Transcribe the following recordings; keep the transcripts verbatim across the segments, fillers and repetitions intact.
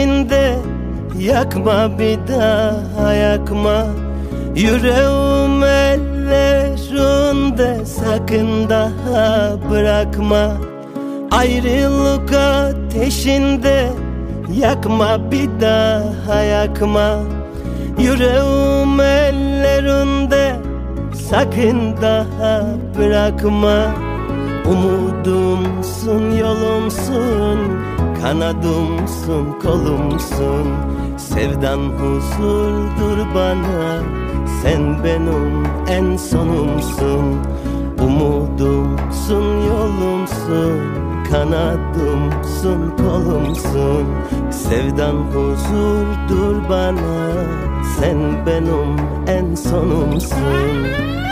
ateşinde, yakma bir daha yakma. Yüreğim ellerinde, sakın daha bırakma. Ayrılık ateşinde, yakma bir daha yakma. Yüreğim ellerinde, sakın daha bırakma. Umudumsun, yolumsun, kanadımsın, kolumsun. Sevdan huzurdur bana, sen benim en sonumsun. Umudumsun, yolumsun, kanadımsın, kolumsun. Sevdan huzurdur bana, sen benim en sonumsun.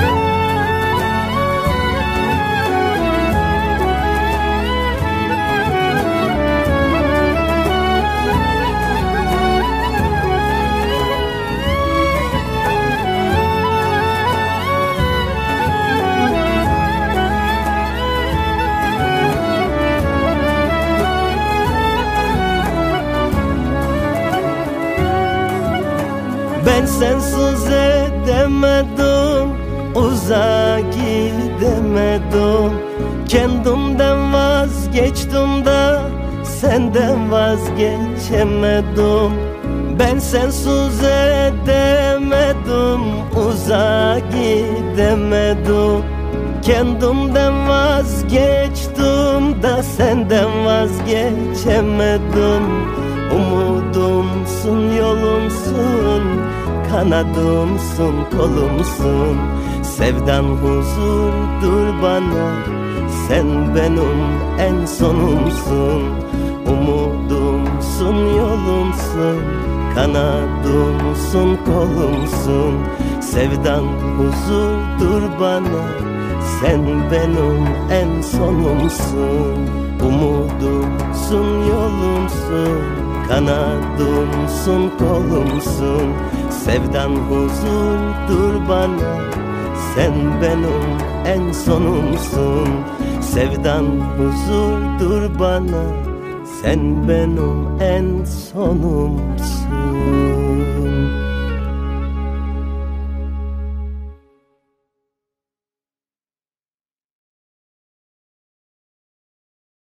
Ben sensiz edemedim, uzağa gidemedim. Kendimden vazgeçtim da senden vazgeçemedim. Ben sensiz edemedim, uzağa gidemedim. Kendimden vazgeçtim da senden vazgeçemedim. Umudumsun, yolumsun, kanadımsın, kolumsun. Sevdan huzurdur bana, sen benim en sonumsun. Umudumsun, yolumsun, kanadımsın, kolumsun. Sevdan huzurdur bana, sen benim en sonumsun. Umudumsun, yolumsun, kanadımsın, kolumsun. Sevdan huzurdur bana, sen benim en sonumsun. Sevdan huzurdur bana, sen benim en sonumsun.